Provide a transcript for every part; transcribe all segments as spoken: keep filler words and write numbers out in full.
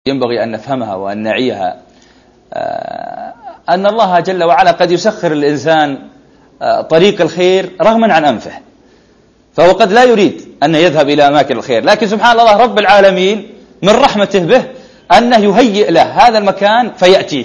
ينبغي أن نفهمها وأن نعيها، أن الله جل وعلا قد يسخر الإنسان طريق الخير رغما عن أنفه، فهو قد لا يريد أن يذهب إلى أماكن الخير، لكن سبحان الله رب العالمين من رحمته به أنه يهيئ له هذا المكان فيأتيه.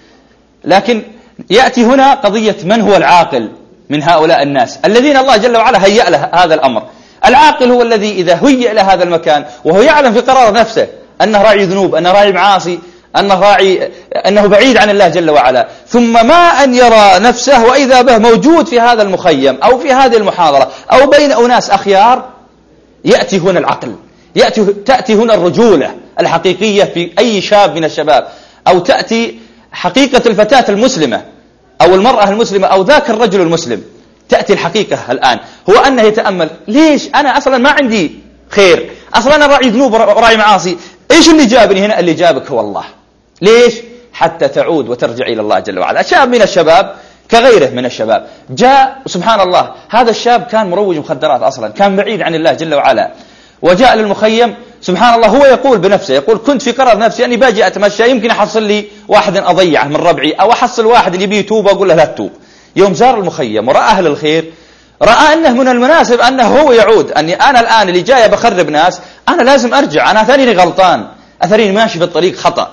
لكن يأتي هنا قضية من هو العاقل من هؤلاء الناس الذين الله جل وعلا هيئ له هذا الأمر. العاقل هو الذي إذا هيئ له هذا المكان وهو يعلم في قرار نفسه أنه راعي ذنوب، أنه راعي معاصي، أنه راعي أنه بعيد عن الله جل وعلا، ثم ما أن يرى نفسه وإذا به موجود في هذا المخيم أو في هذه المحاضرة أو بين أناس أخيار، يأتي هنا العقل، يأتي تأتي هنا الرجولة الحقيقية في أي شاب من الشباب، أو تأتي حقيقة الفتاة المسلمة أو المرأة المسلمة أو ذاك الرجل المسلم. تأتي الحقيقة الآن، هو أنه يتأمل ليش أنا أصلا ما عندي خير، أصلا أنا راعي ذنوب وراعي معاصي، إيش اللي جابني هنا؟ اللي جابك هو الله. ليش؟ حتى تعود وترجع إلى الله جل وعلا. شاب من الشباب كغيره من الشباب جاء، سبحان الله هذا الشاب كان مروج مخدرات أصلا، كان بعيد عن الله جل وعلا، وجاء للمخيم. سبحان الله هو يقول بنفسه، يقول كنت في قرار نفسي أني باجي أتمشى يمكن أحصل لي واحد أضيعه من ربعي، أو أحصل واحد اللي بيتوب أقول له لا تتوب. يوم زار المخيم ورأى أهل الخير، رأى أنه من المناسب أنه هو يعود، أني أنا الآن اللي جاي بخرب ناس أنا لازم أرجع، أنا أثريني غلطان، أثريني ماشي في الطريق خطأ.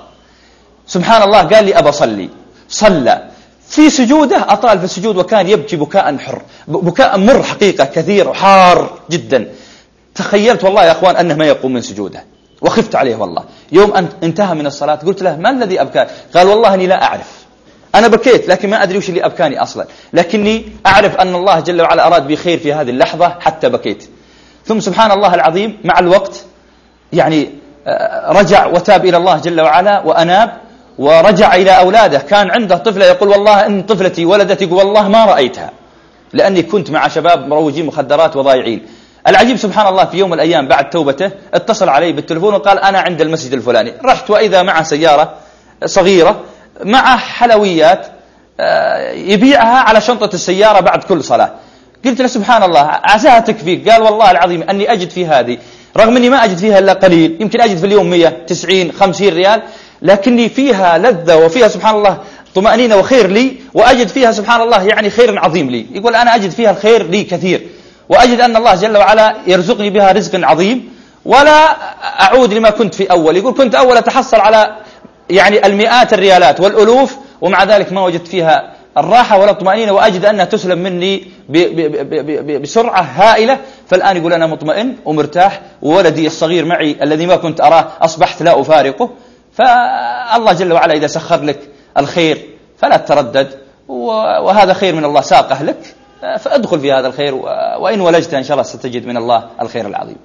سبحان الله قال لي أبى صلي، صلى في سجوده، أطال في السجود وكان يبكي بكاء حر، بكاء مر حقيقة كثير وحار جدا. تخيلت والله يا أخوان أنه ما يقوم من سجوده وخفت عليه والله. يوم أن انتهى من الصلاة قلت له ما الذي أبكاك؟ قال والله أني لا أعرف، أنا بكيت لكن ما أدري وش اللي أبكاني أصلا، لكني أعرف أن الله جل وعلا أراد بي خير في هذه اللحظة حتى بكيت. ثم سبحان الله العظيم مع الوقت يعني رجع وتاب إلى الله جل وعلا وأناب ورجع إلى أولاده. كان عنده طفلة يقول والله إن طفلتي ولدت يقول والله ما رأيتها لأني كنت مع شباب مروجين مخدرات وضايعين. العجيب سبحان الله في يوم من الأيام بعد توبته اتصل علي بالتلفون وقال أنا عند المسجد الفلاني. رحت وإذا مع سيارة صغيرة مع حلويات يبيعها على شنطة السيارة بعد كل صلاة. قلت له سبحان الله عساها تكفيك. قال والله العظيم أني أجد في هذه، رغم أني ما أجد فيها إلا قليل، يمكن أجد في اليوم مية تسعين خمسين ريال، لكني فيها لذة وفيها سبحان الله طمأنينة وخير لي، وأجد فيها سبحان الله يعني خير عظيم لي. يقول أنا أجد فيها الخير لي كثير، وأجد أن الله جل وعلا يرزقني بها رزق عظيم، ولا أعود لما كنت في أول. يقول كنت أول أتحصل على يعني المئات الريالات والألوف، ومع ذلك ما وجدت فيها الراحة ولا الطمأنينة، وأجد أنها تسلم مني بسرعة هائلة. فالآن يقول أنا مطمئن ومرتاح، وولدي الصغير معي الذي ما كنت أراه أصبحت لا أفارقه. فالله جل وعلا إذا سخر لك الخير فلا تردد، وهذا خير من الله ساقه لك، فأدخل في هذا الخير، وإن ولجت إن شاء الله ستجد من الله الخير العظيم.